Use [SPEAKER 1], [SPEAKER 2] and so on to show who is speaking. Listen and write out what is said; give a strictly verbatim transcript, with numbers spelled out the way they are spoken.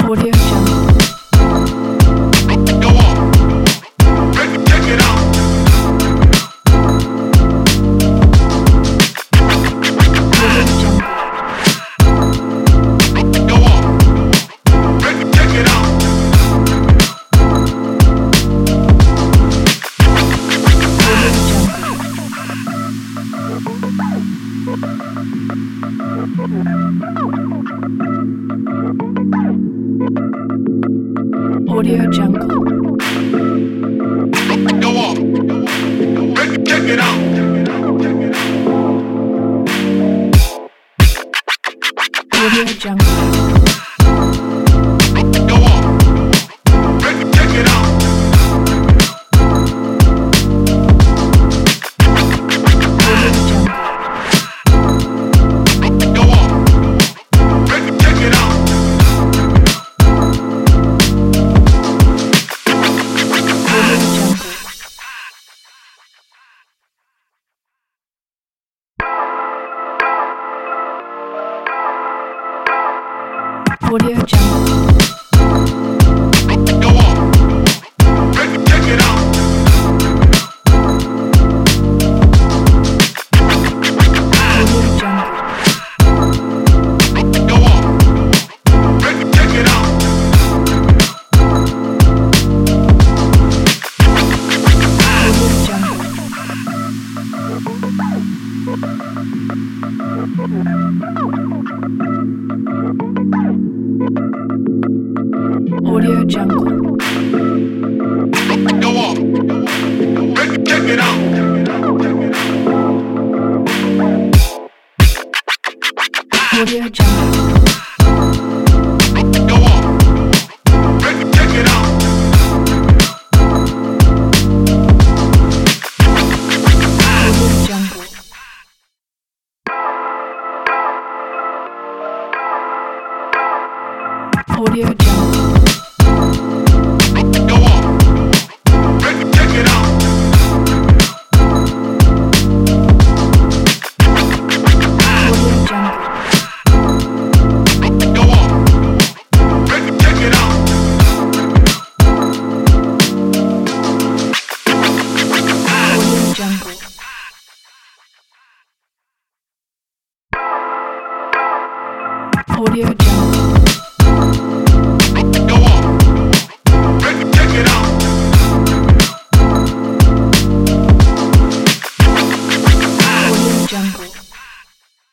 [SPEAKER 1] Audio Jungle.
[SPEAKER 2] Go on. Check, check it out.
[SPEAKER 1] Audio Jungle.
[SPEAKER 2] Go on. Check, check it out.
[SPEAKER 1] Audio Jungle. Audio Jungle.
[SPEAKER 2] Go on. Check, check it out.
[SPEAKER 1] Audio Jungle.
[SPEAKER 2] Go on. Check, check it out.
[SPEAKER 1] Audio Jungle.
[SPEAKER 2] Go on. Check, check it out.
[SPEAKER 1] Audio Jungle. Audio Jungle.
[SPEAKER 2] Go on. Check, check it out.
[SPEAKER 1] Audio Jungle.
[SPEAKER 2] Go on. Check, check it out.
[SPEAKER 1] Audio Jungle. Audio Jungle.
[SPEAKER 2] Go on. Check, check it out.
[SPEAKER 1] Audio Jungle.
[SPEAKER 2] Go on. Check, check it out.
[SPEAKER 1] Audio Jungle. Audio Jungle.
[SPEAKER 2] Go on. Check, check it out.
[SPEAKER 1] Audio Jungle.
[SPEAKER 2] Go on. Check, check it out.
[SPEAKER 1] Audio Jungle. Audio Jungle.